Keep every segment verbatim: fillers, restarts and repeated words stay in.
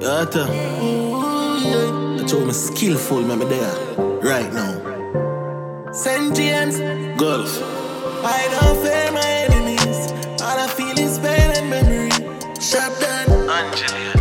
Yeah, that, uh, that's how I'm skillful, me there, right now. Saint James, Gulf. I don't fear my enemies. All I feel is pain and memory. Shop done. Angelia,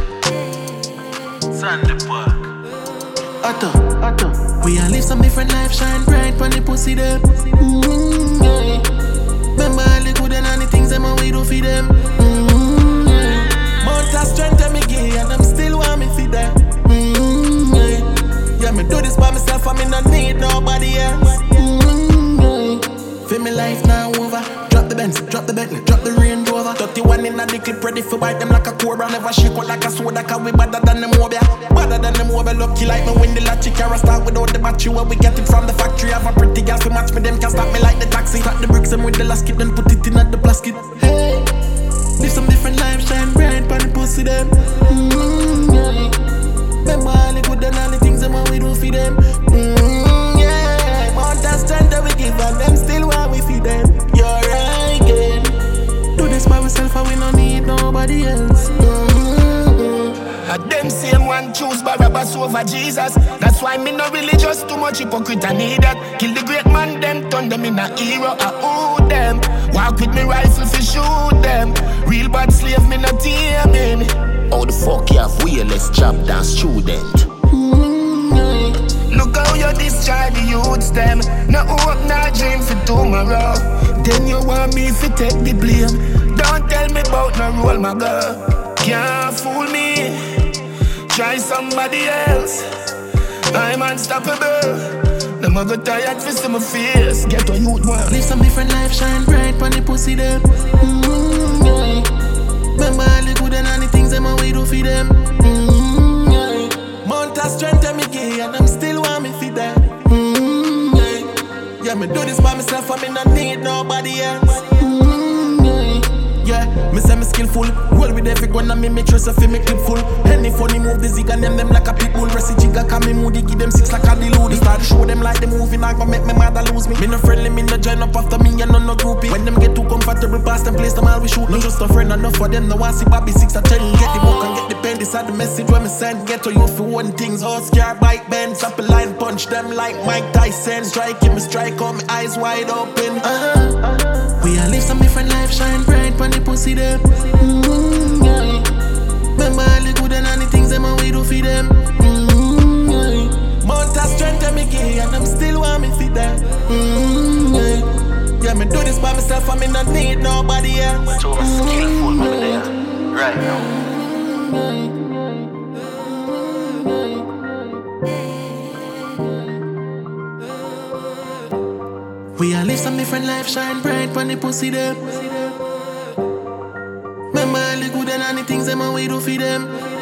Sandy Park. Otto, Otto. We all live some different life, shine bright when the pussy them. Mm-hmm, yeah. Remember all the good and all the things them and we do for them. Mm-hmm, yeah. Mount of strength and me gay and I'm still want me for that. Mm-hmm, yeah. Yeah, me do this by myself and me not need nobody else. Mm-hmm, yeah. Feel me life now over. Drop the Benz, drop the Bentley, drop the Range Rover. thirty-one in a the clip ready for bite them like a cobra. Never shake out like a soda cause we better than them mobile. Better than them mobile, lucky like me win the lottery. Car start without the battery where we get it from the factory. Have a pretty girl to match me, them can stop me like the taxi. Start the bricks and with the last kit, then put it in at the plastic. Hey, live some different life, shine bright pan the pussy them. Mm-hmm, yeah. Remember all the good and all the things them we do for them. Mm-hmm, yeah. Mount of strength that we give and them still want we feed them. You're right again. Do this by myself and we don't need nobody else. Mm-hmm. And them same one choose Barabbas over Jesus. That's why me no religious, too much hypocrite I need that. Kill the great man, them turn them in a hero. I owe them. Walk with me rifle fi shoot them. Real bad slave me not taming. How the fuck you have wheelless job than student? Mm-hmm. Look how you discharge the youths them. No hope, no dream for tomorrow. Then you want me fi take the blame. Don't tell me about no role my girl. Can't fool me. Try somebody else. I'm unstoppable. Them a go tired for see my face. Get a youth one. Live some different life, shine bright pan the pussy them. Mm-hmm, yeah. Remember all the good and all the things them and we do for them. Mm-hmm, yeah. Mount of strength and me gay and I'm still want me for that. Mm-hmm, yeah. Yeah, me do this by myself and me not need nobody else. Mm-hmm, yeah. Yeah, me say me skillful. Roll with everyone and me make sure so fi me clip full. Any funny move the zig and them them like a pitbull. Rest jigga can me moody, give them six like a delude. Start to show them like the movie, not gonna make me mother lose me. Me no friendly, me no join up after me and no no groupie. When them get too comfortable past them place them all we shoot. No just a friend enough for them, no one see Bobby six or ten. Get the book and get the pen, this are the message when me send. Get to you for one things, all scared bike bend. Stop a line, punch them like Mike Tyson. Strike him, strike on me eyes wide open. Uh-huh, uh-huh. We all live some different life, shine bright when the pussy them. Mm-hmm, yeah. Remember all the good and all the things them and we do for them. Mm-hmm, yeah. Mount of strength and me gay and I'm still want me for that. Mm-hmm, yeah. Yeah, me do this by myself and me not need nobody else. So I'm skillful, me there, right now. We all live some different life, shine bright when the pussy them. Remember all the good and all the things them and we do for them.